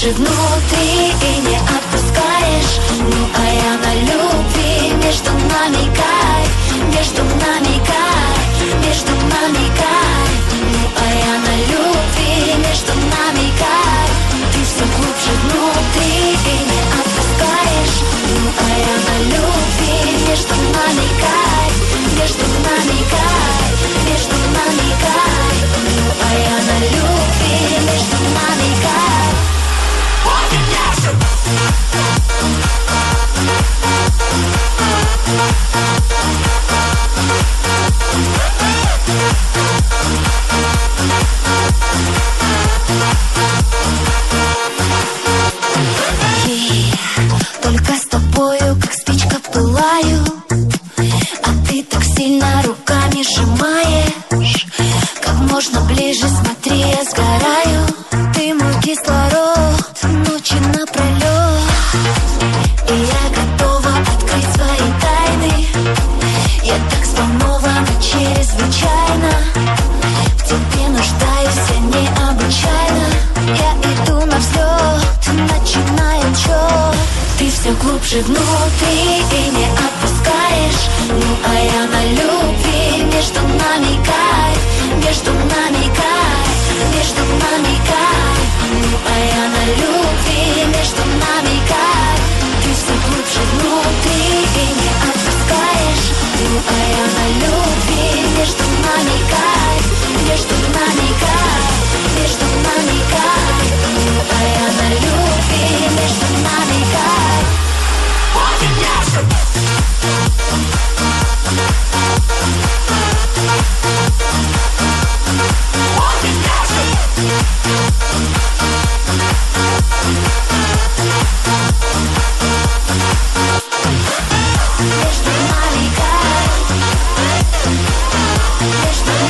глубже внутри и не отпускаешь. Ну а я на любви, между нами кайф, между нами кайф, между нами кайф. Ну а я на любви, между нами кайф. Ты все глубже внутри и не отпускаешь. Ну а я на любви, между нами кайф, между нами кайф, между нами кайф. Ну а я на любви, между нами кайф. Только с тобою, как спичка, пылаю, а ты так сильно руками сжимаешь. Как можно ближе, смотри, я сгораю. Ты мой кислород, ночи напролет. И я готова открыть свои тайны. Я так взволнована чрезвычайно. В тебе нуждаюсь я необычайно. Я иду на взлет, начинаем счет. Ты все глубже внутри и не отпускаешь. Ну а я на любви, между нами кайф, между нами кайф, между нами кайф. Ну а я на любви, между нами кайф. Ты все глубже внутри и не отпускаешь. Ну а я на любви, между нами кайф, между нами кайф, между нами кайф. Ну а я на любви, между нами кайф. Между нами кайф, между